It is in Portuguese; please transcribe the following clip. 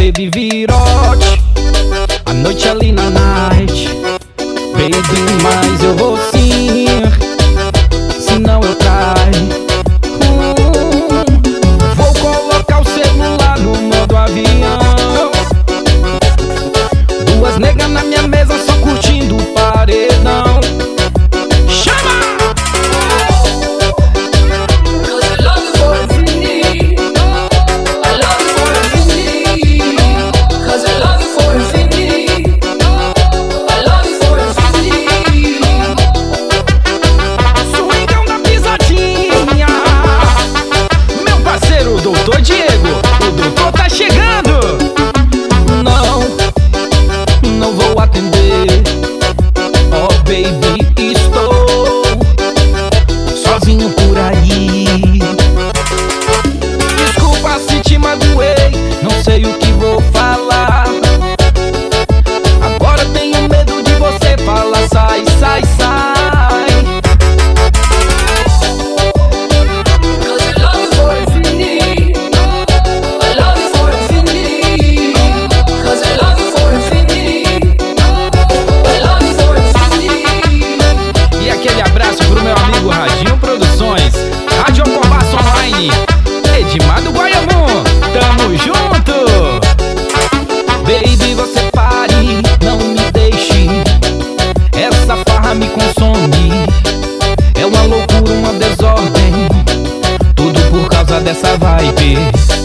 teve virote a noite ali na night. Baby, mas eu vou sim, senão eu traio. Vou colocar o celular no modo avião. Duas negas na minha mesa só curtindo o paredão. Chama! Doutor Diego, o doutor tá chegando. Não vou atender. Oh baby, estou sozinho por aí. Desculpa se te magoei, não sei o que vou falar. Agora tenho medo de você falar sai, sai, sai. Rádio Alcobaça Online, Edmar do Guaiamum, tamo junto. Baby, você pare, não me deixe, essa farra me consome. É uma loucura, uma desordem, tudo por causa dessa vibe.